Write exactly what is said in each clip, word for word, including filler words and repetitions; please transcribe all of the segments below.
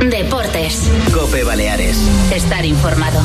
Deportes. COPE Baleares. Estar informado.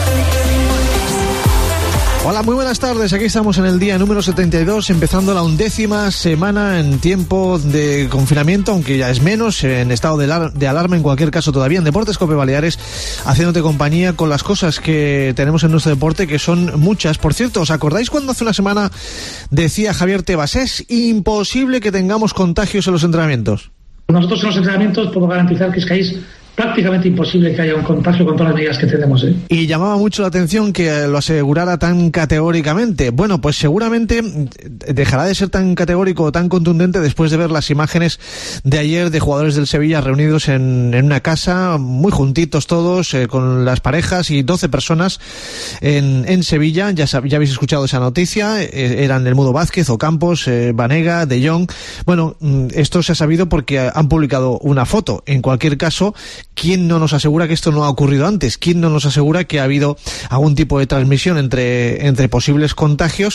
Hola, muy buenas tardes. Aquí estamos en el día número setenta y dos, empezando la undécima semana en tiempo de confinamiento, aunque ya es menos, en estado de, alar- de alarma en cualquier caso todavía en Deportes COPE Baleares, haciéndote compañía con las cosas que tenemos en nuestro deporte, que son muchas. Por cierto, ¿os acordáis cuando hace una semana decía Javier Tebas, es imposible que tengamos contagios en los entrenamientos? Nosotros en los entrenamientos puedo garantizar que es que es prácticamente imposible que haya un contagio con todas las medidas que tenemos, ¿eh? Y llamaba mucho la atención que lo asegurara tan categóricamente. Bueno, pues seguramente dejará de ser tan categórico o tan contundente después de ver las imágenes de ayer de jugadores del Sevilla reunidos en, en una casa, muy juntitos todos, eh, con las parejas y doce personas en, en Sevilla. Ya, sab- ya habéis escuchado esa noticia. Eh, eran el Mudo Vázquez, Ocampos, eh, Banega, De Jong. Bueno, esto se ha sabido porque han publicado una foto. En cualquier caso, ¿quién no nos asegura que esto no ha ocurrido antes? ¿Quién no nos asegura que ha habido algún tipo de transmisión entre, entre posibles contagios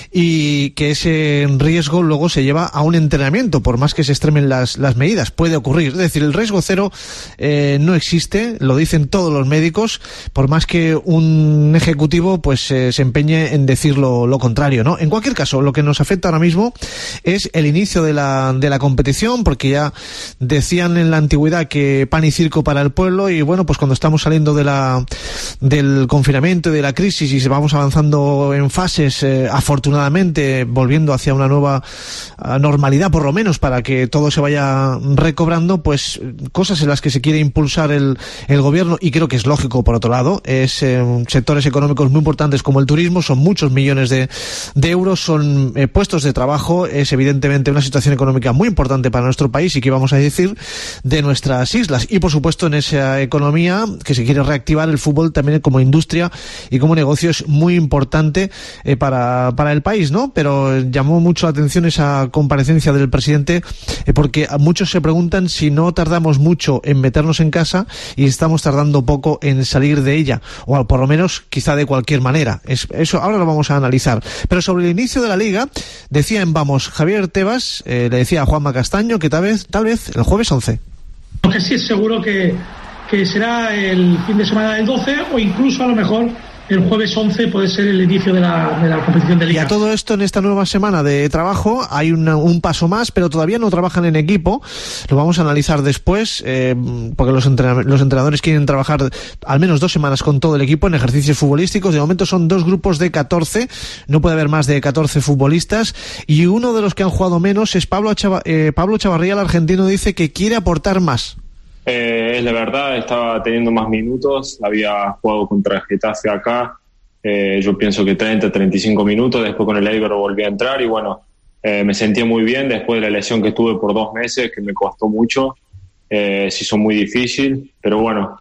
y que ese riesgo luego se lleva a un entrenamiento, por más que se extremen las, las medidas? Puede ocurrir. Es decir, el riesgo cero eh, no existe, lo dicen todos los médicos, por más que un ejecutivo pues eh, se empeñe en decir lo, lo contrario, ¿no? En cualquier caso, lo que nos afecta ahora mismo es el inicio de la, de la competición, porque ya decían en la antigüedad que pan y circo para el pueblo, y bueno, pues cuando estamos saliendo de la del confinamiento y de la crisis y vamos avanzando en fases, eh, afortunadamente volviendo hacia una nueva uh, normalidad, por lo menos para que todo se vaya recobrando, pues cosas en las que se quiere impulsar el, el gobierno, y creo que es lógico por otro lado, es eh, sectores económicos muy importantes como el turismo, son muchos millones de, de euros, son eh, puestos de trabajo, es evidentemente una situación económica muy importante para nuestro país y que vamos a decir de nuestras islas. Y por supuesto en esa economía que se quiere reactivar, el fútbol también como industria y como negocio es muy importante eh, para, para el país, ¿no? Pero llamó mucho la atención esa comparecencia del presidente, eh, porque muchos se preguntan si no tardamos mucho en meternos en casa y estamos tardando poco en salir de ella, o por lo menos quizá de cualquier manera. Es, eso ahora lo vamos a analizar. Pero sobre el inicio de la Liga, decía en Vamos Javier Tebas, eh, le decía a Juanma Castaño que tal vez, tal vez el jueves once. Lo que sí es seguro que, que será el fin de semana del doce, o incluso a lo mejor el jueves once puede ser el inicio de la, de la competición de Liga. Y a todo esto, en esta nueva semana de trabajo hay una, un paso más, pero todavía no trabajan en equipo. Lo vamos a analizar después, eh, porque los, entrenadores, los entrenadores quieren trabajar al menos dos semanas con todo el equipo en ejercicios futbolísticos. De momento son dos grupos de catorce, no puede haber más de catorce futbolistas, y uno de los que han jugado menos es Pablo, Chava, eh, Pablo Chavarría, el argentino, dice que quiere aportar más. Eh, es la verdad, estaba teniendo más minutos, había jugado contra el Getafe acá, eh, yo pienso que treinta, treinta y cinco minutos, después con el Eibar volví a entrar y bueno, eh, me sentía muy bien después de la lesión que tuve por dos meses, que me costó mucho, eh, se hizo muy difícil, pero bueno,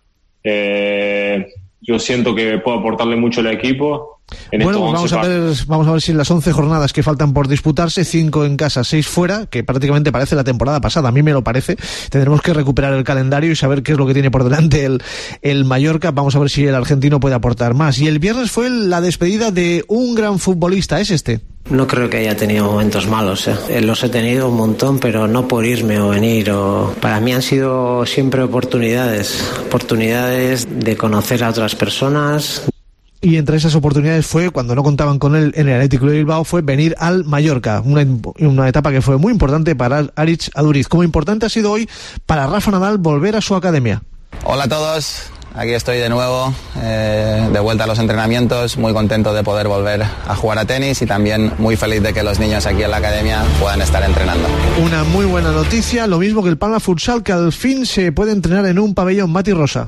eh, yo siento que puedo aportarle mucho al equipo. En bueno, pues vamos a ver, vamos a ver si en las once jornadas que faltan por disputarse, cinco en casa, seis fuera, que prácticamente parece la temporada pasada, a mí me lo parece, tendremos que recuperar el calendario y saber qué es lo que tiene por delante el, el Mallorca. Vamos a ver si el argentino puede aportar más. Y el viernes fue la despedida de un gran futbolista, ¿es este? No creo que haya tenido momentos malos, ¿eh? Los he tenido un montón, pero no por irme o venir. O... Para mí han sido siempre oportunidades, oportunidades de conocer a otras personas. Y entre esas oportunidades fue, cuando no contaban con él en el Atlético de Bilbao, fue venir al Mallorca, una, una etapa que fue muy importante para Aritz Aduriz, como importante ha sido hoy para Rafa Nadal volver a su academia. Hola a todos, aquí estoy de nuevo, eh, de vuelta a los entrenamientos, muy contento de poder volver a jugar a tenis y también muy feliz de que los niños aquí en la academia puedan estar entrenando. Una muy buena noticia, lo mismo que el Palma Futsal, que al fin se puede entrenar en un pabellón. Mati Rosa.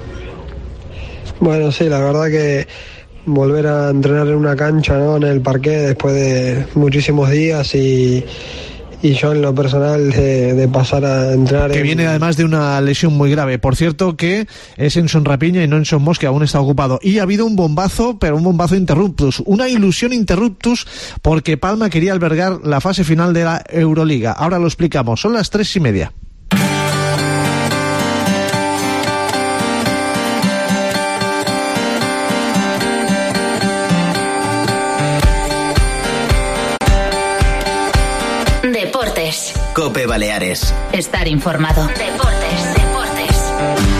Bueno, sí, la verdad que volver a entrenar en una cancha, ¿no?, en el parqué después de muchísimos días y, y yo en lo personal de, de pasar a entrenar... Que en... viene además de una lesión muy grave. Por cierto que es Enson Rapiña y no Enson Mos, que aún está ocupado. Y ha habido un bombazo, pero un bombazo interruptus. Una ilusión interruptus porque Palma quería albergar la fase final de la Euroliga. Ahora lo explicamos. Son las tres y media. Deportes. COPE Baleares. Estar informado. Deportes, deportes.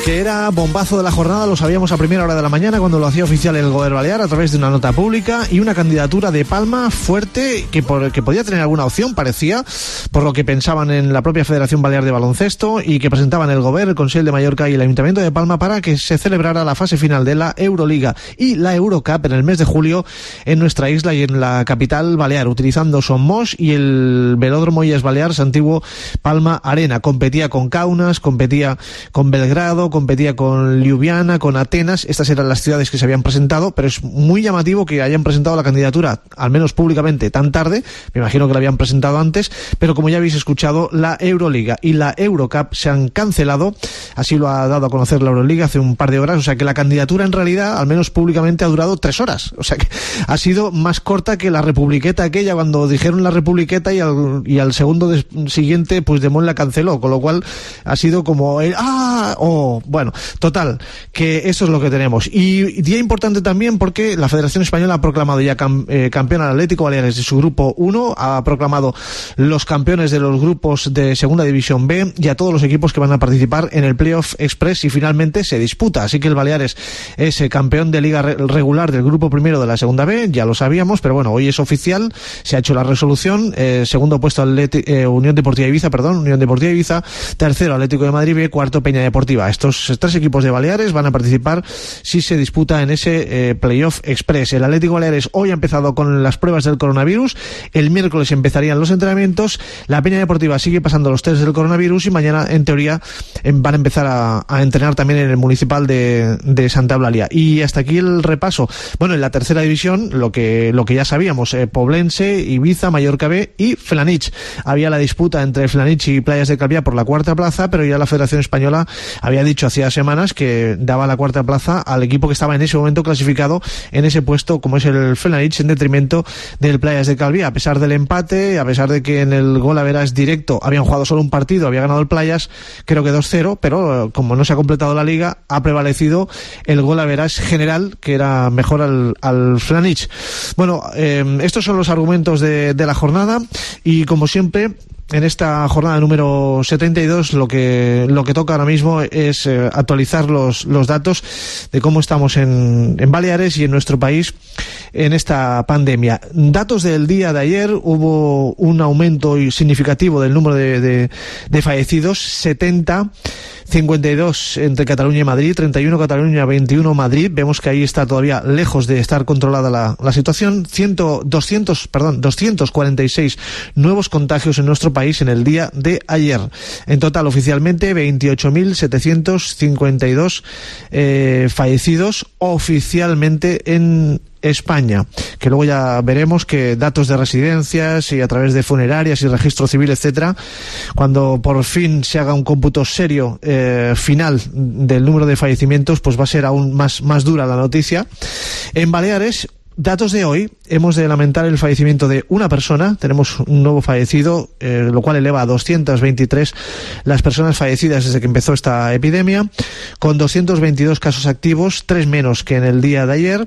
que era bombazo de la jornada lo sabíamos a primera hora de la mañana cuando lo hacía oficial el Gobierno Balear a través de una nota pública y una candidatura de Palma fuerte que, por, que podía tener alguna opción, parecía, por lo que pensaban en la propia Federación Balear de Baloncesto y que presentaban el Gobierno, el Consell de Mallorca y el Ayuntamiento de Palma para que se celebrara la fase final de la Euroliga y la Eurocup en el mes de julio en nuestra isla y en la capital balear, utilizando Son Moix y el Velódromo Illes Balears antiguo Palma Arena. Competía con Kaunas, competía con Belgrado, competía con Ljubljana, con Atenas. Estas eran las ciudades que se habían presentado, pero es muy llamativo que hayan presentado la candidatura, al menos públicamente, tan tarde. Me imagino que la habían presentado antes, pero como ya habéis escuchado, la Euroliga y la Eurocup se han cancelado. Así lo ha dado a conocer la Euroliga hace un par de horas, o sea que la candidatura en realidad, al menos públicamente, ha durado tres horas. O sea que ha sido más corta que la Republiqueta aquella, cuando dijeron la Republiqueta y al, y al segundo de, siguiente, pues Demón la canceló, con lo cual ha sido como el, ¡ah! Oh, bueno, total, que eso es lo que tenemos. Y día importante también porque la Federación Española ha proclamado ya cam, eh, campeón al Atlético Baleares de su grupo uno, ha proclamado los campeones de los grupos de Segunda División B y a todos los equipos que van a participar en el Playoff Express y finalmente se disputa. Así que el Baleares es eh, campeón de liga re regular del grupo primero de la Segunda B, ya lo sabíamos, pero bueno, hoy es oficial, se ha hecho la resolución, eh, segundo puesto Atleti, eh, Unión Deportiva Ibiza, perdón, Unión Deportiva Ibiza, tercero Atlético de Madrid B, cuarto Peña Deportiva. Estos tres equipos de Baleares van a participar si se disputa en ese eh, Playoff Express. El Atlético Baleares hoy ha empezado con las pruebas del coronavirus, el miércoles empezarían los entrenamientos, la Peña Deportiva sigue pasando los test del coronavirus y mañana en teoría en, van a empezar a, a entrenar también en el municipal de, de Santa Eulalia. Y hasta aquí el repaso. Bueno, en la tercera división lo que, lo que ya sabíamos, eh, Poblense, Ibiza, Mallorca B y Felanich. Había la disputa entre Felanich y Playas de Calviá por la cuarta plaza, pero ya la Federación Española había dicho hacía semanas que daba la cuarta plaza al equipo que estaba en ese momento clasificado en ese puesto, como es el Felanich, en detrimento del Playas de Calviá. A pesar del empate, a pesar de que en el gol a veras directo habían jugado solo un partido, había ganado el Playas, creo que dos cero, pero como no se ha completado la liga, ha prevalecido el gol a veras general, que era mejor al, al Felanich. Bueno, eh, estos son los argumentos de, de la jornada y como siempre, en esta jornada número setenta y dos lo que lo que toca ahora mismo es eh, actualizar los los datos de cómo estamos en, en Baleares y en nuestro país en esta pandemia. Datos del día de ayer: hubo un aumento significativo del número de, de, de fallecidos, setenta, cincuenta y dos entre Cataluña y Madrid, treinta y uno Cataluña, veintiuno Madrid. Vemos que ahí está todavía lejos de estar controlada la, la situación. cien, doscientos, perdón, doscientos cuarenta y seis nuevos contagios en nuestro país en el día de ayer. En total, oficialmente, veintiocho mil setecientos cincuenta y dos eh, fallecidos oficialmente en España, que luego ya veremos que datos de residencias y a través de funerarias y registro civil, etcétera, cuando por fin se haga un cómputo serio eh, final del número de fallecimientos, pues va a ser aún más, más dura la noticia. En Baleares, datos de hoy, hemos de lamentar el fallecimiento de una persona. Tenemos un nuevo fallecido, eh, lo cual eleva a doscientas veintitrés las personas fallecidas desde que empezó esta epidemia, con doscientos veintidós casos activos, tres menos que en el día de ayer.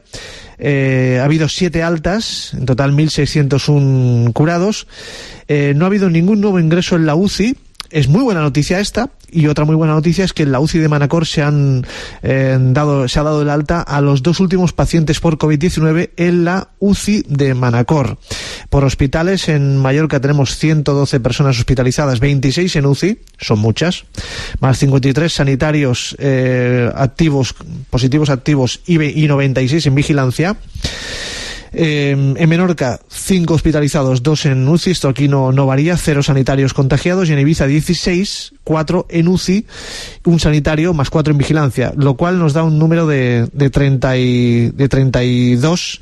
Eh, ha habido siete altas, en total mil seiscientos uno curados. Eh, no ha habido ningún nuevo ingreso en la U C I. Es muy buena noticia esta, y otra muy buena noticia es que en la U C I de Manacor se han eh, dado se ha dado el alta a los dos últimos pacientes por COVID diecinueve en la U C I de Manacor. Por hospitales, en Mallorca tenemos ciento doce personas hospitalizadas, veintiséis en U C I, son muchas, más cincuenta y tres sanitarios eh, activos, positivos activos y, y noventa y seis en vigilancia. Eh, en Menorca, cinco hospitalizados, dos en U C I, esto aquí no, no varía, cero sanitarios contagiados, y en Ibiza dieciséis, cuatro en U C I, un sanitario más cuatro en vigilancia, lo cual nos da un número de, de, treinta y, de treinta y dos,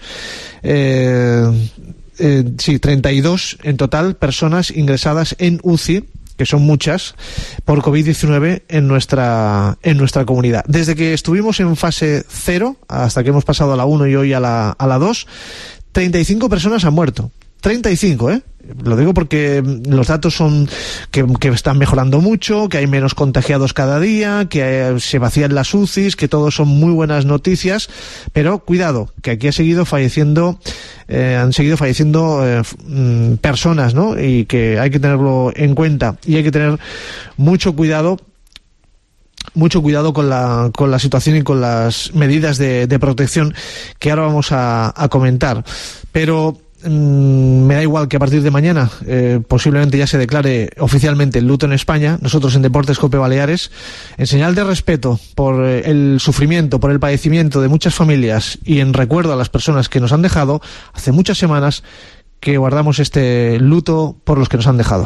eh, eh, sí, treinta y dos en total personas ingresadas en U C I, que son muchas, por COVID diecinueve en nuestra en nuestra comunidad. Desde que estuvimos en fase cero hasta que hemos pasado a la uno y hoy a la, a la dos, treinta y cinco personas han muerto. treinta y cinco, ¿eh? Lo digo porque los datos son que, que están mejorando mucho, que hay menos contagiados cada día, que eh, se vacían las U C Is, que todo son muy buenas noticias, pero cuidado, que aquí ha seguido falleciendo, eh, han seguido falleciendo eh, personas, ¿no? Y que hay que tenerlo en cuenta y hay que tener mucho cuidado mucho cuidado con la, con la situación y con las medidas de, de protección que ahora vamos a, a comentar. Pero mmm, me da igual que a partir de mañana eh, posiblemente ya se declare oficialmente el luto en España. Nosotros en Deportes Cope Baleares, en señal de respeto por eh, el sufrimiento, por el padecimiento de muchas familias y en recuerdo a las personas que nos han dejado, hace muchas semanas que guardamos este luto por los que nos han dejado.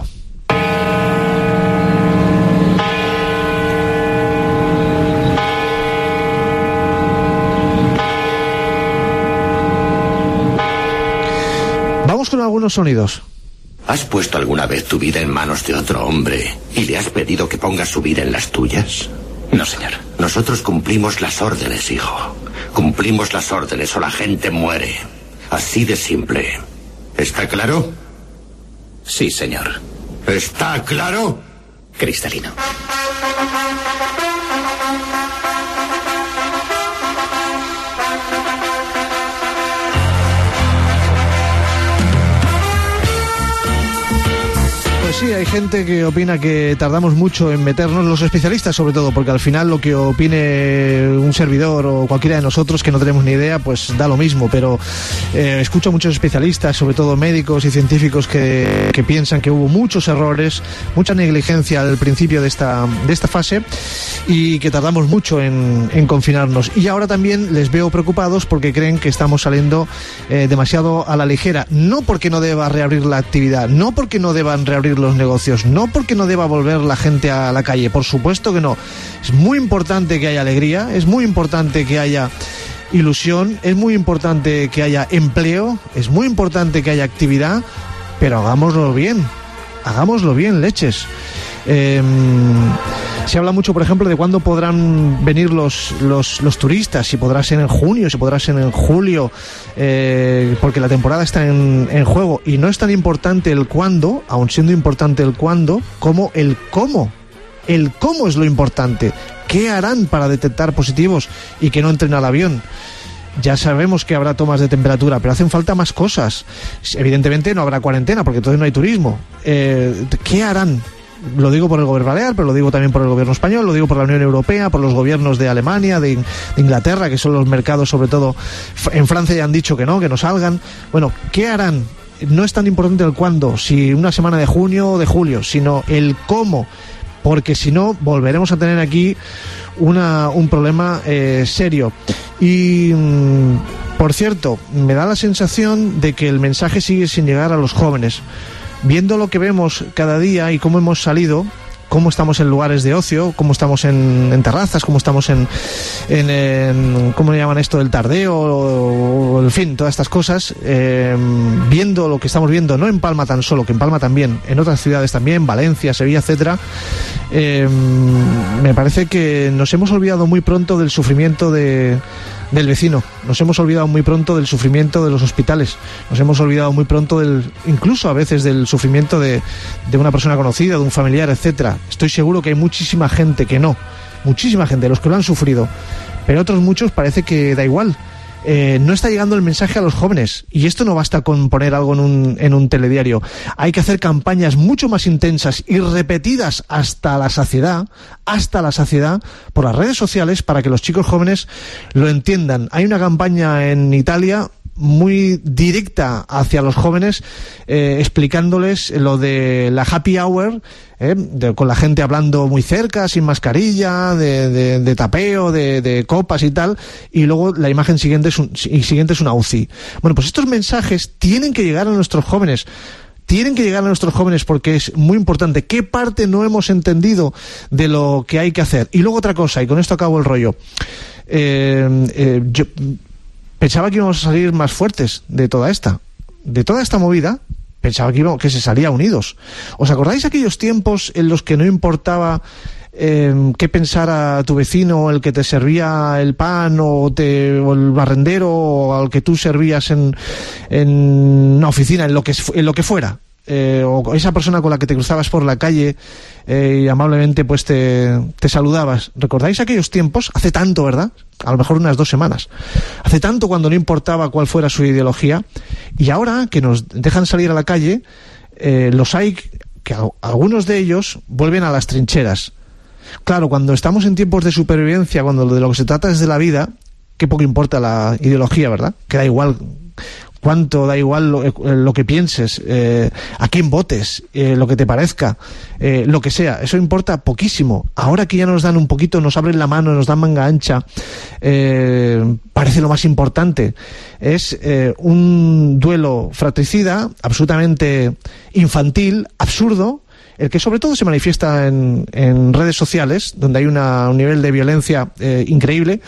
Vamos con algunos sonidos. ¿Has puesto alguna vez tu vida en manos de otro hombre y le has pedido que ponga su vida en las tuyas? No, señor. Nosotros cumplimos las órdenes, hijo. Cumplimos las órdenes o la gente muere. Así de simple. ¿Está claro? Sí, señor. ¿Está claro? Cristalino. Pues sí, hay gente que opina que tardamos mucho en meternos, los especialistas sobre todo, porque al final lo que opine un servidor o cualquiera de nosotros que no tenemos ni idea, pues da lo mismo, pero eh, escucho a muchos especialistas, sobre todo médicos y científicos, que, que piensan que hubo muchos errores, mucha negligencia al principio de esta, de esta fase y que tardamos mucho en, en confinarnos. Y ahora también les veo preocupados porque creen que estamos saliendo eh, demasiado a la ligera, no porque no deba reabrir la actividad, no porque no deban reabrir los negocios, no porque no deba volver la gente a la calle, por supuesto que no. Es muy importante que haya alegría, es muy importante que haya ilusión, es muy importante que haya empleo, es muy importante que haya actividad, pero hagámoslo bien, hagámoslo bien, leches. Eh, se habla mucho, por ejemplo, de cuándo podrán venir los, los, los turistas, si podrá ser en junio, si podrá ser en julio, eh, porque la temporada está en, en juego, y no es tan importante el cuándo, aun siendo importante el cuándo, como el cómo. El cómo es lo importante. ¿Qué harán para detectar positivos y que no entren al avión? Ya sabemos que habrá tomas de temperatura, pero hacen falta más cosas. Evidentemente no habrá cuarentena, porque entonces no hay turismo. Eh, ¿Qué harán? Lo digo por el gobierno balear, pero lo digo también por el gobierno español, lo digo por la Unión Europea, por los gobiernos de Alemania, de, de Inglaterra, que son los mercados, sobre todo en Francia ya han dicho que no, que no salgan. Bueno, ¿qué harán? No es tan importante el cuándo, si una semana de junio o de julio, sino el cómo, porque si no volveremos a tener aquí una, un problema eh, serio. Y mmm, por cierto, me da la sensación de que el mensaje sigue sin llegar a los jóvenes. Viendo lo que vemos cada día y cómo hemos salido, cómo estamos en lugares de ocio, cómo estamos en, en terrazas, cómo estamos en, en, en ¿cómo le llaman esto? El tardeo, o, o, en fin, todas estas cosas, eh, viendo lo que estamos viendo, no en Palma tan solo, que en Palma también, en otras ciudades también, Valencia, Sevilla, etcétera, eh, me parece que nos hemos olvidado muy pronto del sufrimiento de... del vecino, nos hemos olvidado muy pronto del sufrimiento de los hospitales, nos hemos olvidado muy pronto del, incluso a veces del sufrimiento de, de una persona conocida, de un familiar, etcétera. Estoy seguro que hay muchísima gente que no, muchísima gente, los que lo han sufrido, pero otros muchos parece que da igual. Eh, no está llegando el mensaje a los jóvenes, y esto no basta con poner algo en un, en un telediario. Hay que hacer campañas mucho más intensas y repetidas hasta la saciedad, hasta la saciedad, por las redes sociales, para que los chicos jóvenes lo entiendan. Hay una campaña en Italia muy directa hacia los jóvenes, eh, explicándoles lo de la happy hour, eh, de, con la gente hablando muy cerca, sin mascarilla, de, de, de tapeo, de, de copas y tal, y luego la imagen siguiente es, un, y siguiente es una U C I. Bueno, pues estos mensajes tienen que llegar a nuestros jóvenes. Tienen que llegar a nuestros jóvenes porque es muy importante. ¿Qué parte no hemos entendido de lo que hay que hacer? Y luego otra cosa, y con esto acabo el rollo. Eh, eh, yo pensaba que íbamos a salir más fuertes de toda esta, de toda esta movida. Pensaba que, íbamos, que se salía unidos. ¿Os acordáis aquellos tiempos en los que no importaba eh, qué pensara tu vecino, el que te servía el pan, o, te, o el barrendero, o al que tú servías en, en una oficina, en lo que, en lo que fuera? Eh, o esa persona con la que te cruzabas por la calle eh, y amablemente pues te, te saludabas. ¿Recordáis aquellos tiempos? Hace tanto, ¿verdad? A lo mejor unas dos semanas. Hace tanto, cuando no importaba cuál fuera su ideología. Y ahora que nos dejan salir a la calle, eh, los hay que algunos de ellos vuelven a las trincheras. Claro, cuando estamos en tiempos de supervivencia, cuando de lo que se trata es de la vida, qué poco importa la ideología, ¿verdad? Que da igual cuánto, da igual lo, lo que pienses, eh, a quién votes, eh, lo que te parezca, eh, lo que sea, eso importa poquísimo. Ahora que ya nos dan un poquito, nos abren la mano, nos dan manga ancha, eh, parece lo más importante. Es eh, un duelo fratricida, absolutamente infantil, absurdo, el que sobre todo se manifiesta en, en redes sociales, donde hay una, un nivel de violencia eh, increíble,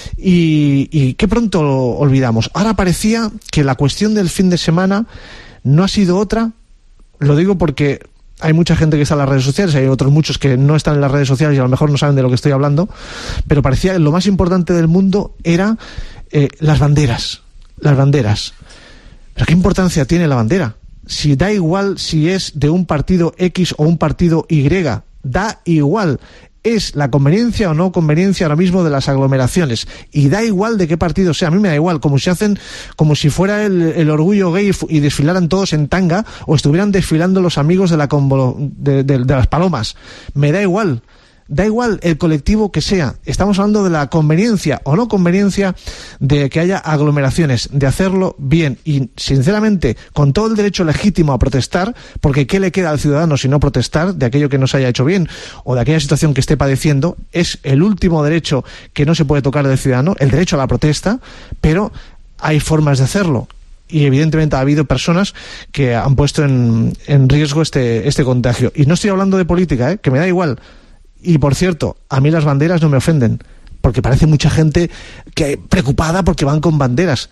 y, y que pronto lo olvidamos. Ahora parecía que la cuestión del fin de semana no ha sido otra, lo digo porque hay mucha gente que está en las redes sociales, hay otros muchos que no están en las redes sociales y a lo mejor no saben de lo que estoy hablando, pero parecía que lo más importante del mundo era eh, las banderas, las banderas. ¿Pero qué importancia tiene la bandera? Si da igual si es de un partido X o un partido Y, da igual. Es la conveniencia o no conveniencia ahora mismo de las aglomeraciones, y da igual de qué partido sea. A mí me da igual, como si hacen, como si fuera el, el orgullo gay y desfilaran todos en tanga, o estuvieran desfilando los amigos de la convo, de, de, de las palomas. Me da igual. Da igual el colectivo que sea, estamos hablando de la conveniencia o no conveniencia de que haya aglomeraciones, de hacerlo bien y, sinceramente, con todo el derecho legítimo a protestar, porque ¿qué le queda al ciudadano si no protestar de aquello que no se haya hecho bien o de aquella situación que esté padeciendo? Es el último derecho que no se puede tocar del ciudadano, el derecho a la protesta, pero hay formas de hacerlo. Y evidentemente ha habido personas que han puesto en, en riesgo este, este contagio. Y no estoy hablando de política, ¿eh? Que me da igual. Y por cierto, a mí las banderas no me ofenden, porque parece mucha gente que preocupada porque van con banderas.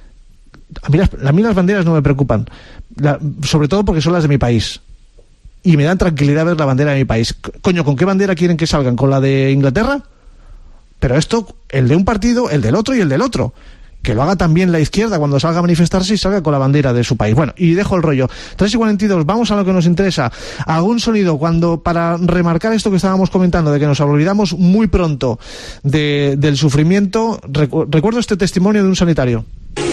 A mí las, a mí las banderas no me preocupan, la, sobre todo porque son las de mi país. Y me dan tranquilidad ver la bandera de mi país. Coño, ¿con qué bandera quieren que salgan? ¿Con la de Inglaterra? Pero esto, el de un partido, el del otro y el del otro. Que lo haga también la izquierda cuando salga a manifestarse y salga con la bandera de su país. Bueno, y dejo el rollo. tres y cuarenta y dos, vamos a lo que nos interesa. ¿Algún sonido cuando, para remarcar esto que estábamos comentando, de que nos olvidamos muy pronto de, del sufrimiento? Recu- recuerdo este testimonio de un sanitario.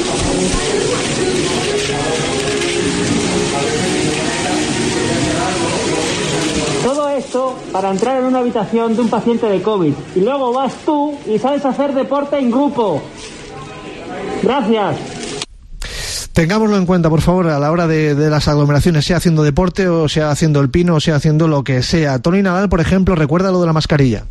Todo esto para entrar en una habitación de un paciente de COVID. Y luego vas tú y sales a hacer deporte en grupo. Gracias. Tengámoslo en cuenta, por favor, a la hora de, de las aglomeraciones, sea haciendo deporte o sea haciendo el pino o sea haciendo lo que sea. Tony Nadal, por ejemplo, recuerda lo de la mascarilla.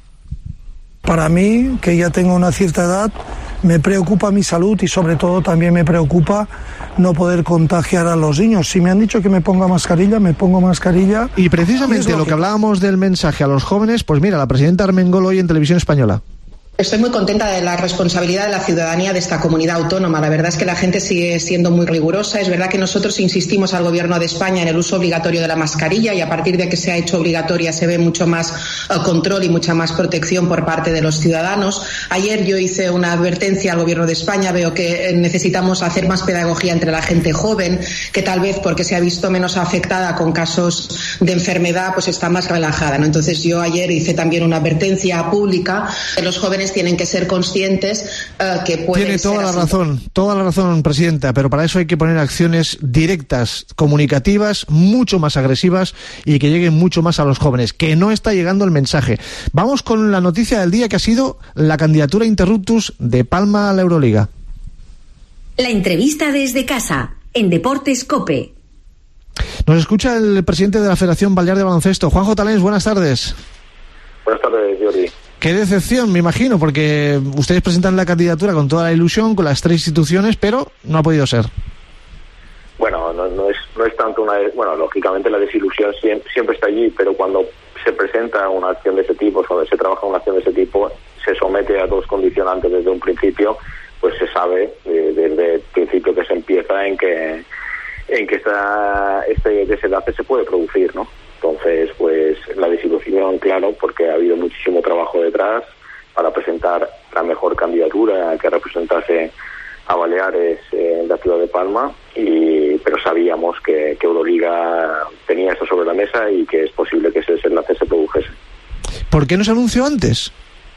Para mí, que ya tengo una cierta edad, me preocupa mi salud y sobre todo también me preocupa no poder contagiar a los niños. Si me han dicho que me ponga mascarilla, me pongo mascarilla. Y precisamente y lo, lo que... que hablábamos del mensaje a los jóvenes, pues mira, la presidenta Armengol hoy en Televisión Española. Estoy muy contenta de la responsabilidad de la ciudadanía de esta comunidad autónoma. La verdad es que la gente sigue siendo muy rigurosa. Es verdad que nosotros insistimos al Gobierno de España en el uso obligatorio de la mascarilla y a partir de que se ha hecho obligatoria se ve mucho más uh, control y mucha más protección por parte de los ciudadanos. Ayer yo hice una advertencia al Gobierno de España. Veo que necesitamos hacer más pedagogía entre la gente joven, que tal vez porque se ha visto menos afectada con casos de enfermedad, pues está más relajada, ¿no? Entonces yo ayer hice también una advertencia pública de los jóvenes tienen que ser conscientes uh, que pueden Tiene toda ser la así. razón, toda la razón, presidenta, pero para eso hay que poner acciones directas, comunicativas, mucho más agresivas y que lleguen mucho más a los jóvenes, que no está llegando el mensaje. Vamos con la noticia del día, que ha sido la candidatura interruptus de Palma a la Euroliga. La entrevista desde casa, en Deportes COPE. Nos escucha el presidente de la Federación Balear de Baloncesto, Juanjo Talens. Buenas tardes. Buenas tardes, Jordi. Qué decepción, me imagino, porque ustedes presentan la candidatura con toda la ilusión, con las tres instituciones, pero no ha podido ser. Bueno, no, no es no es tanto una... Bueno, lógicamente la desilusión siempre, siempre está allí, pero cuando se presenta una acción de ese tipo, cuando se trabaja una acción de ese tipo, se somete a dos condicionantes desde un principio, pues se sabe eh, desde el principio que se empieza en que en que esta, este desenlace se puede producir, ¿no? Entonces, pues la desilusión, claro, porque ha habido muchísimo trabajo detrás para presentar la mejor candidatura que representase a Baleares eh, en la ciudad de Palma, y pero sabíamos que, que Euroliga tenía esto sobre la mesa y que es posible que ese desenlace se produjese. ¿Por qué no se anunció antes?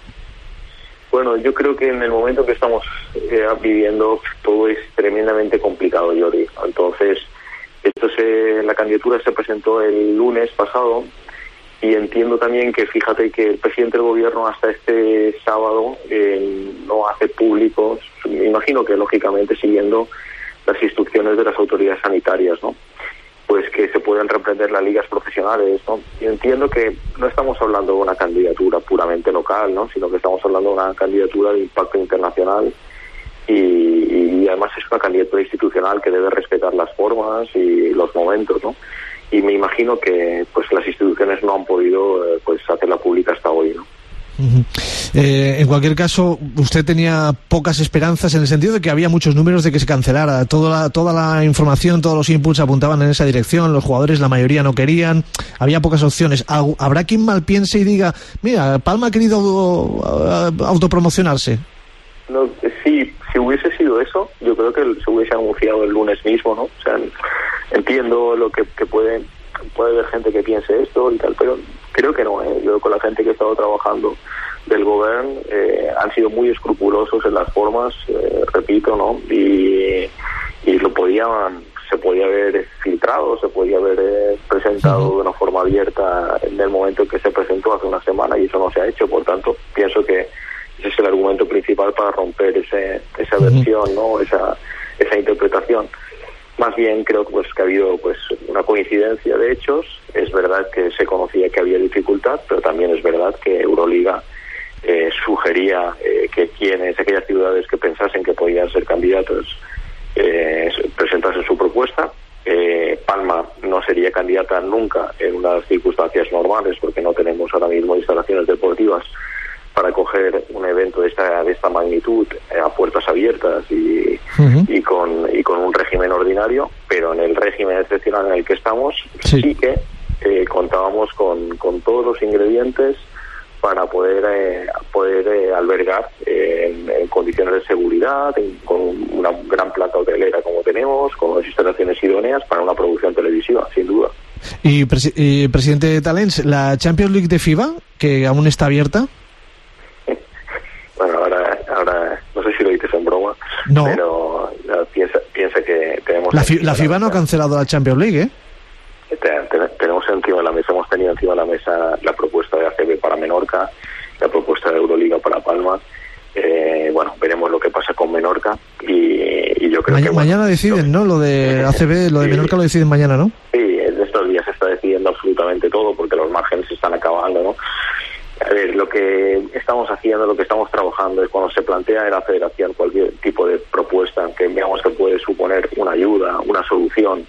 Bueno, yo creo que en el momento que estamos eh, viviendo todo es tremendamente complicado, Jordi. Entonces, esto se, la candidatura se presentó el lunes pasado Y entiendo también que, fíjate que el presidente del gobierno hasta este sábado eh, no hace públicos, me imagino que lógicamente siguiendo las instrucciones de las autoridades sanitarias, ¿no? Pues que se pueden reprender las ligas profesionales, ¿no? Y entiendo que no estamos hablando de una candidatura puramente local, ¿no? Sino que estamos hablando de una candidatura de impacto internacional y, y además es una candidatura institucional que debe respetar las formas y los momentos, ¿no? Y me imagino que pues las instituciones no han podido eh, pues hacerla pública hasta hoy, ¿no? Uh-huh. Eh, en cualquier caso, usted tenía pocas esperanzas en el sentido de que había muchos números de que se cancelara. Toda la, toda la información, todos los inputs apuntaban en esa dirección. Los jugadores, la mayoría no querían. Había pocas opciones. ¿Habrá quien mal piense y diga, mira, Palma ha querido autopromocionarse? No, sí, si hubiese sido eso, yo creo que se hubiese anunciado el lunes mismo, ¿no? O sea, entiendo lo que, que puede puede haber gente que piense esto y tal, pero creo que no, ¿eh? Yo con la gente que he estado trabajando del gobierno eh, han sido muy escrupulosos en las formas, eh, repito, ¿no? Y, y lo podían, se podía haber filtrado, se podía haber eh, presentado de una forma abierta en el momento en que se presentó hace una semana y eso no se ha hecho, por tanto, pienso que ese es el argumento principal para romper ese, esa versión, ¿no? Esa, esa interpretación. Más bien creo pues, que ha habido pues una coincidencia de hechos. Es verdad que se conocía que había dificultad, pero también es verdad que Euroliga eh, sugería eh, que quienes, aquellas ciudades que pensasen que podían ser candidatos, eh, presentasen su propuesta. Eh, Palma no sería candidata nunca en unas circunstancias normales porque no tenemos ahora mismo instalaciones deportivas para acoger un evento de esta de esta magnitud eh, a puertas abiertas y, uh-huh. y con y con un régimen ordinario, pero en el régimen excepcional en el que estamos sí, sí que eh, contábamos con, con todos los ingredientes para poder eh, poder eh, albergar eh, en, en condiciones de seguridad, en, con una gran planta hotelera como tenemos, con unas instalaciones idóneas para una producción televisiva, sin duda. Y, presi- y presidente Talens, ¿la Champions League de FIBA, que aún está abierta? Bueno, ahora, ahora no sé si lo dices en broma, no. pero uh, piensa, piensa que tenemos... La, fi- la FIBA no ha cancelado la Champions League, ¿eh? Te, te, tenemos encima de la mesa, hemos tenido encima de la mesa la propuesta de A C B para Menorca, la propuesta de Euroliga para Palma. Eh, bueno, veremos lo que pasa con Menorca y, y yo creo Ma- que... Mañana bueno, deciden, ¿no? Lo de A C B, lo de sí, Menorca lo deciden mañana, ¿no? Sí, en estos días se está decidiendo absolutamente todo porque los márgenes se están acabando, ¿no? A ver, lo que estamos haciendo, lo que estamos trabajando es cuando se plantea en la federación cualquier tipo de propuesta que veamos que puede suponer una ayuda, una solución,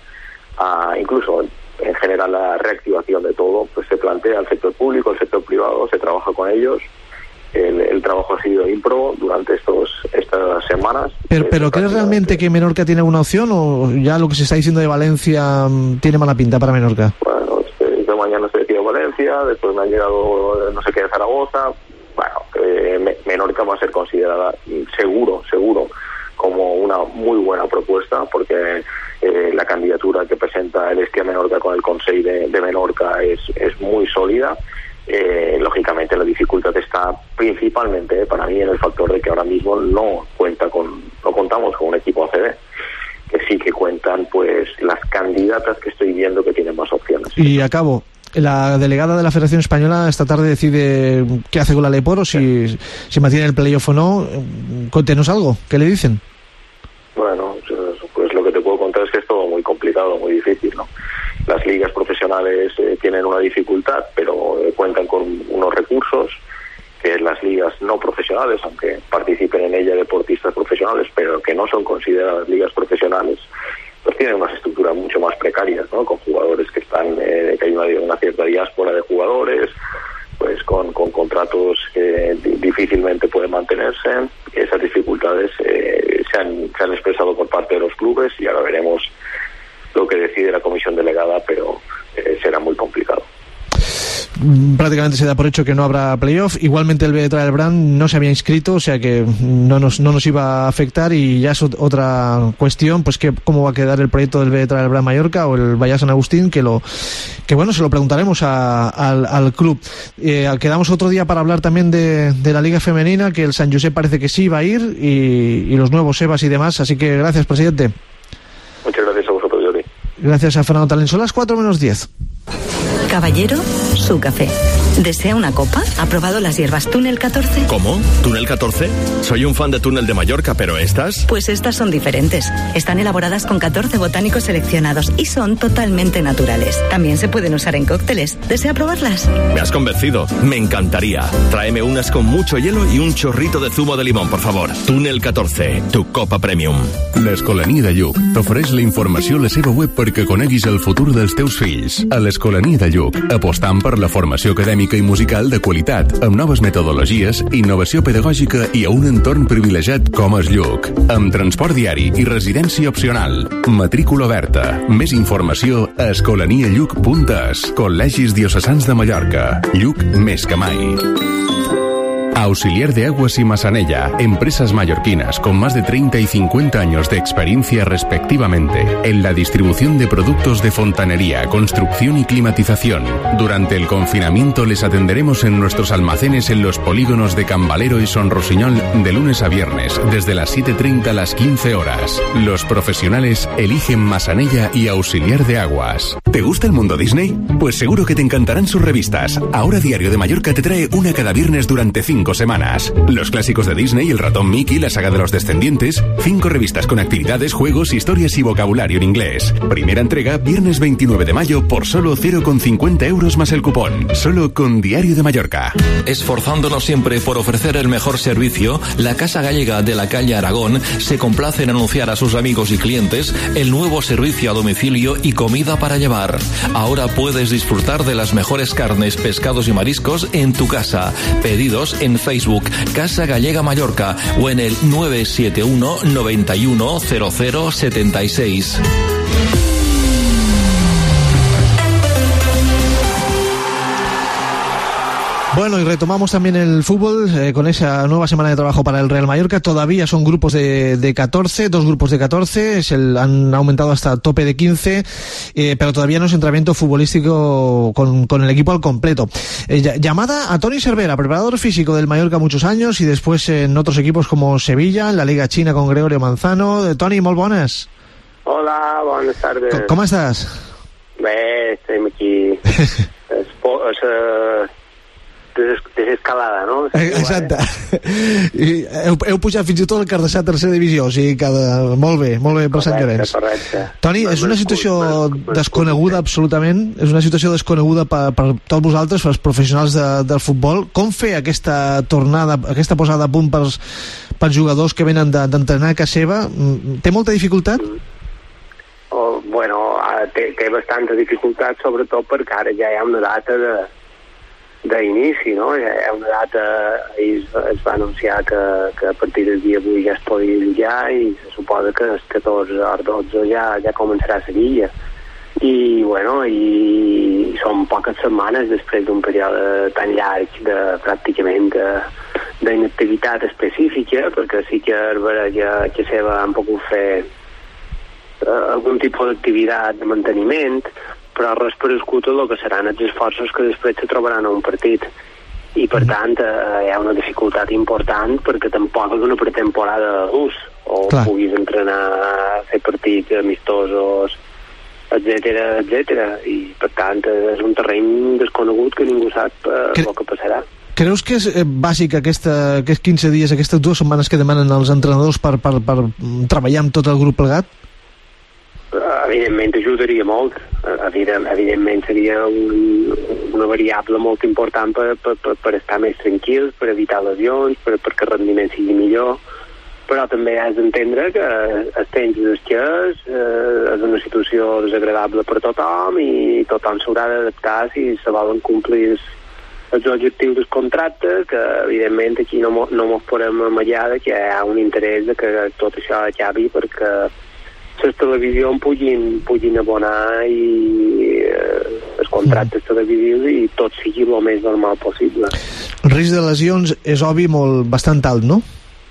a, incluso en general la reactivación de todo, pues se plantea al sector público, al sector privado, se trabaja con ellos. El, el trabajo ha sido ímprobo durante estos estas semanas. Pero, pero ¿crees realmente que Menorca tiene alguna opción o ya lo que se está diciendo de Valencia tiene mala pinta para Menorca? Bueno, esta mañana se decía Valencia, después me han llegado no sé qué de Zaragoza. Bueno, eh, Menorca va a ser considerada seguro, seguro como una muy buena propuesta porque eh, la candidatura que presenta el Esquia Menorca con el Consell de, de Menorca es, es muy sólida. Eh, lógicamente la dificultad está principalmente eh, para mí en el factor de que ahora mismo no cuenta con no contamos con un equipo A C B, que sí que cuentan pues las candidatas que estoy viendo que tienen más opciones. Y acabo, la delegada de la Federación Española esta tarde decide qué hace con la Leporo, si, sí. si mantiene el playoff o no. Cuéntenos algo, ¿qué le dicen? Bueno, pues lo que te puedo contar es que es todo muy complicado, muy difícil, ¿no? Las ligas profesionales eh, tienen una dificultad, pero eh, cuentan con unos recursos, que es las ligas no profesionales, aunque participen en ella deportistas profesionales, pero que no son consideradas ligas profesionales, pues tienen unas estructuras mucho más precarias, ¿no? Con jugadores que están, eh, que hay una, una cierta diáspora de jugadores, pues con, con contratos que difícilmente pueden mantenerse. Esas dificultades eh, se, han, se han expresado por parte de los clubes y ahora veremos lo que decide la comisión delegada, pero eh, será muy complicado. Prácticamente se da por hecho que no habrá playoff. Igualmente el Vedra del Brand no se había inscrito, o sea que no nos no nos iba a afectar. Y ya es otra cuestión, pues que cómo va a quedar el proyecto del Vedra del Brand Mallorca o el Vallá San Agustín, que lo que bueno, se lo preguntaremos a, al, al club. Eh, quedamos otro día para hablar también de, de la Liga Femenina, que el San José parece que sí va a ir, y, y los nuevos Sebas y demás. Así que gracias, presidente. Muchas gracias a vosotros, Jordi. Gracias a Fernando Talens. Son las cuatro menos diez. Caballero su café. ¿Desea una copa? ¿Ha probado las hierbas Túnel catorce? ¿Cómo? ¿Túnel catorce? Soy un fan de Túnel de Mallorca, pero ¿estas? Pues estas son diferentes. Están elaboradas con catorce botánicos seleccionados y son totalmente naturales. También se pueden usar en cócteles. ¿Desea probarlas? Me has convencido. Me encantaría. Tráeme unas con mucho hielo y un chorrito de zumo de limón, por favor. Túnel catorce, tu copa premium. L'Escolania de Lluc t'ofereix la informació a la seva web perquè coneguis el futur dels teus fills. A l'Escolania de Lluc, apostant per la formació acadèmica i musical de qualitat, amb noves metodologies, innovació pedagògica i a un entorn privilegiat com és Lluc. Amb transport diari i residència opcional. Matrícula oberta. Més informació a escolania lluc punt es. Col·legis Diocesans de Mallorca. Lluc més que mai. Auxiliar de Aguas y Massanella, empresas mallorquinas con más de treinta y cincuenta años de experiencia respectivamente en la distribución de productos de fontanería, construcción y climatización. Durante el confinamiento les atenderemos en nuestros almacenes en los polígonos de Cambalero y Son Rosiñol de lunes a viernes, desde las siete treinta a las quince horas. Los profesionales eligen Massanella y Auxiliar de Aguas. ¿Te gusta el mundo Disney? Pues seguro que te encantarán sus revistas. Ahora Diario de Mallorca te trae una cada viernes durante cinco semanas. Los clásicos de Disney, el ratón Mickey, la saga de los descendientes, cinco revistas con actividades, juegos, historias y vocabulario en inglés. Primera entrega, viernes veintinueve de mayo, por solo cero coma cincuenta euros más el cupón. Solo con Diario de Mallorca. Esforzándonos siempre por ofrecer el mejor servicio, la Casa Gallega de la calle Aragón se complace en anunciar a sus amigos y clientes el nuevo servicio a domicilio y comida para llevar. Ahora puedes disfrutar de las mejores carnes, pescados y mariscos en tu casa. Pedidos en Facebook Casa Gallega Mallorca o en el nueve siete uno noventa y uno cero cero setenta y seis. Bueno, y retomamos también el fútbol eh, con esa nueva semana de trabajo para el Real Mallorca. Todavía son grupos de, de catorce, dos grupos de catorce, es el, han aumentado hasta tope de quince, eh, pero todavía no es entrenamiento futbolístico con, con el equipo al completo. Eh, llamada a Toni Cervera, preparador físico del Mallorca muchos años y después en otros equipos como Sevilla, en la Liga China con Gregorio Manzano. Eh, Toni, molt bones. Hola, buenas tardes. Com, com estàs? Bé, estem aquí. es, es, uh... desescalada, no? Exacte. I heu, heu pujat fins i tot el Cardassà a tercera divisió, o sigui, cada... molt bé, molt bé per Sant Llorenç. Correcte. Toni, és una situació desconeguda absolutament, és una situació desconeguda per, per tots vosaltres, pels professionals de, del futbol. Com fer aquesta tornada, aquesta posada a punt pels, pels jugadors que venen d'entrenar a casa seva? Té molta dificultat? Oh, bueno, té, té bastanta dificultat, sobretot perquè ara ja hi ha una data de d'inici, no? Hi ha una data, ahir es, es va anunciar que, que a partir del dia avui ja es podia lligar i se suposa que el catorze o dotze ja, ja començarà a Sevilla. I, bueno, i són poques setmanes després d'un període tan llarg de pràcticament d'inactivitat específica, perquè sí que a que seva han pogut fer uh, algun tipus d'activitat de manteniment, però res per escuta el que seran els esforços que després se trobaran a un partit. I, per tant, eh, hi ha una dificultat important perquè tampoc és una pretemporada d'ús, o Clar. puguis entrenar, fer partits amistosos, etcètera, etcètera. I, per tant, és un terreny desconegut que ningú sap eh, Cre el que passarà. Creus que és bàsic aquesta, aquests quinze dies, aquestes dues setmanes que demanen els entrenadors per, per, per treballar amb tot el grup plegat? Evidentment ajudaria molt. Evidentment seria un, una variable molt important per, per, per, per estar més tranquils, per evitar lesions, per, perquè el rendiment sigui millor, però també has d'entendre que el temps és que és, eh, és una situació desagradable per tothom i tothom s'haurà d'adaptar si se volen complir els, els objectius del contracte, que evidentment aquí no, no mos podem amallar que hi ha un interès de que tot això acabi perquè les televisions pugin, pugin abonar i eh, els contractes televisius i tot sigui el més normal possible. El risc de lesions és obvi molt bastant alt, no?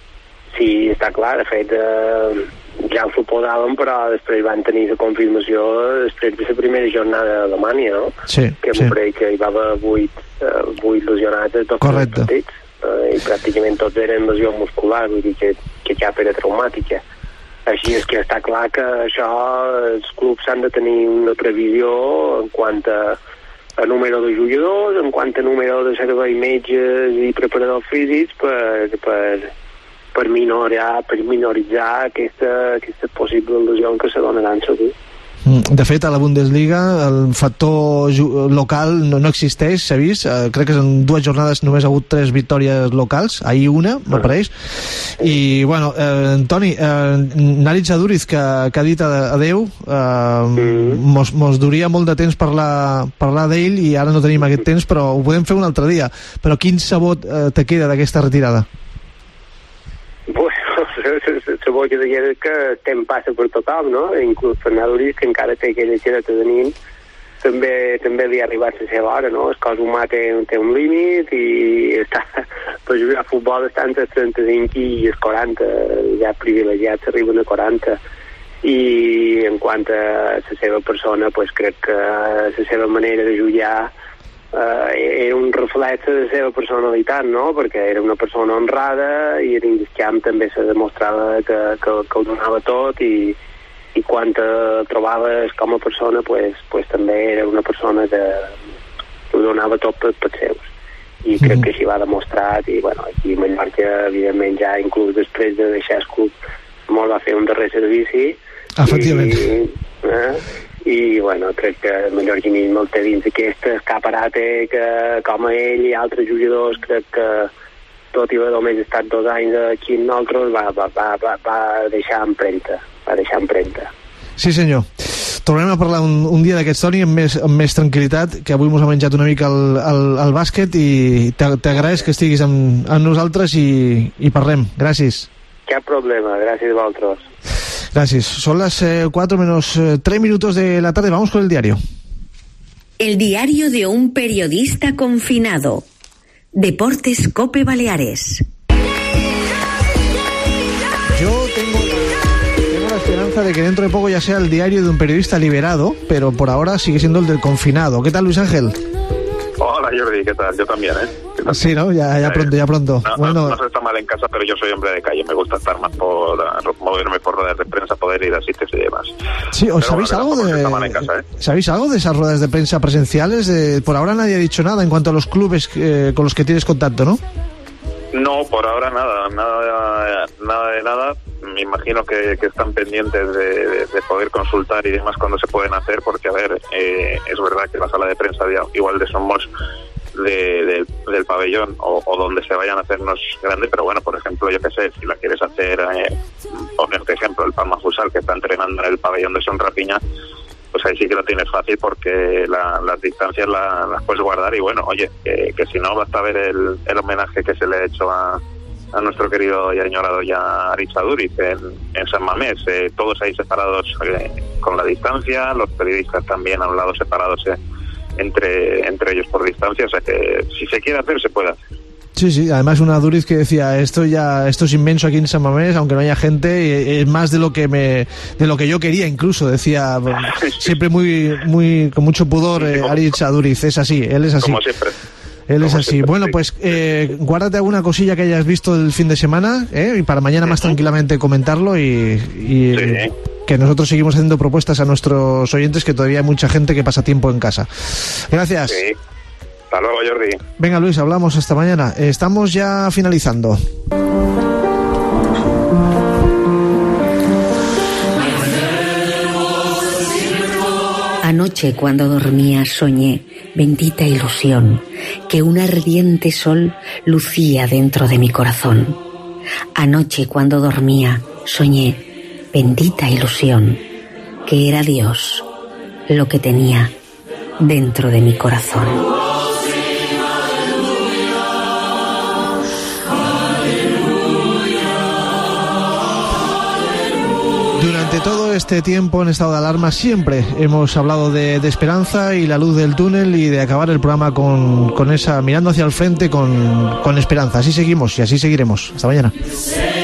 Sí, està clar, de fet eh, ja ho suposàvem, però després van tenir la confirmació després de la primera jornada d'Alemanya, no? Sí, que sí. em crec que hi va haver vuit, eh, vuit lesionats de tots els partits, eh, i pràcticament tots eren lesions musculars, vull dir que, que cap era traumàtica. Així és que està clar que això els clubs han de tenir una previsió en quant a, a número de jugadors, en quant a número de servei metges i preparadors físics per, per, per, minorar, per minoritzar aquesta, aquesta possible lesió que se donaran segur. De fet, a la Bundesliga el factor local no, no existeix, s'ha vist. Eh, crec que en dues jornades només ha hagut tres victòries locals, ahir una, m'apareix. I, bueno, eh, Toni, eh, Naric Aduriz, que, que ha dit adeu, eh, mm. mos, mos duria molt de temps parlar, parlar d'ell i ara no tenim aquest temps, però ho podem fer un altre dia. Però quin sabot eh, te queda d'aquesta retirada? La bo que deia que temps passa per tothom, no? Inclús per Naduriz, que encara té aquella xereta de nin, també també li ha arribat la seva hora, no? El cos humà té, té un límit i està, per jugar a futbol està entre els trenta-cinc i els quaranta, ja privilegiats arriben a quaranta. I en quant a la seva persona, pues crec que la seva manera de jugar Uh, era un reflex de la seva personalitat, no? Perquè era una persona honrada i dins del camp també se demostrava que, que, que ho donava tot i, i quan te trobaves com a persona pues, pues també era una persona que ho donava tot per, per seus i mm. crec que així va demostrat i bueno, aquí a Mallorca evidentment ja inclús després de deixar el club molt va fer un darrer servici efectivament i, eh, i bueno, crec que el mallorquinisme el té dins d'aquest escaparate que com a ell i altres jugadors crec que tot i haver només estat dos anys aquí amb nosaltres va, va, va, va, va deixar empremta va deixar empremta Sí senyor, tornem a parlar un, un dia d'aquest Toni amb més, amb més tranquil·litat, que avui mos ha menjat una mica el, el, el bàsquet i t'agraeix que estiguis amb, amb nosaltres i, i parlem, gràcies Cap problema, gràcies a vosaltres Gracias. Son las eh, cuatro menos eh, tres minutos de la tarde. Vamos con el diario. El diario de un periodista confinado. Deportes Cope Baleares. Yo tengo, tengo la esperanza de que dentro de poco ya sea el diario de un periodista liberado, pero por ahora sigue siendo el del confinado. ¿Qué tal, Luis Ángel? Hola, Jordi, ¿qué tal? Yo también, ¿eh? Sí, ¿no? Ya, ya pronto, ya pronto. No, bueno, no, no se está mal en casa, pero yo soy hombre de calle. Me gusta estar más por moverme por ruedas de prensa, poder ir a sitios y demás. Sí, ¿os sabéis bueno, algo de en casa, ¿eh? ¿sabéis algo de esas ruedas de prensa presenciales? De, por ahora nadie ha dicho nada en cuanto a los clubes eh, con los que tienes contacto, ¿no? No, por ahora nada, nada, nada de nada. Me imagino que, que están pendientes de, de, de poder consultar y demás cuando se pueden hacer, porque a ver, eh, es verdad que la sala de prensa igual de Somos de, de, del pabellón o, o donde se vayan a hacer no es grande, pero bueno, por ejemplo, yo qué sé, si la quieres hacer, eh, ponerte ejemplo, el Palma Futsal que está entrenando en el pabellón de Son Rapiña, pues ahí sí que lo tienes fácil porque la, las distancias la, las puedes guardar y bueno, oye, que, que si no basta ver el, el homenaje que se le ha hecho a, a nuestro querido y añorado ya Naric Aduriz en, en San Mamés, eh, todos ahí separados eh, con la distancia, los periodistas también a un lado separados eh, entre, entre ellos por distancia, o sea que si se quiere hacer se puede hacer. Sí, sí, además una Aduriz que decía esto ya esto es inmenso aquí en San Mamés, aunque no haya gente, es más de lo que me de lo que yo quería incluso, decía siempre muy muy con mucho pudor eh, Naric Aduriz, es así, él es así. Como siempre. Él es así. Bueno, pues eh, guárdate alguna cosilla que hayas visto el fin de semana ¿eh? y para mañana más tranquilamente comentarlo y, y sí. que nosotros seguimos haciendo propuestas a nuestros oyentes, que todavía hay mucha gente que pasa tiempo en casa. Gracias. Sí. Hasta luego, Jordi. Venga, Luis, hablamos hasta mañana. Estamos ya finalizando. Anoche cuando dormía soñé, bendita ilusión, que un ardiente sol lucía dentro de mi corazón. Anoche cuando dormía soñé, bendita ilusión, que era Dios lo que tenía dentro de mi corazón. Durante todo este tiempo en estado de alarma siempre hemos hablado de, de esperanza y la luz del túnel y de acabar el programa con, con esa, mirando hacia el frente con, con esperanza. Así seguimos y así seguiremos. Hasta mañana.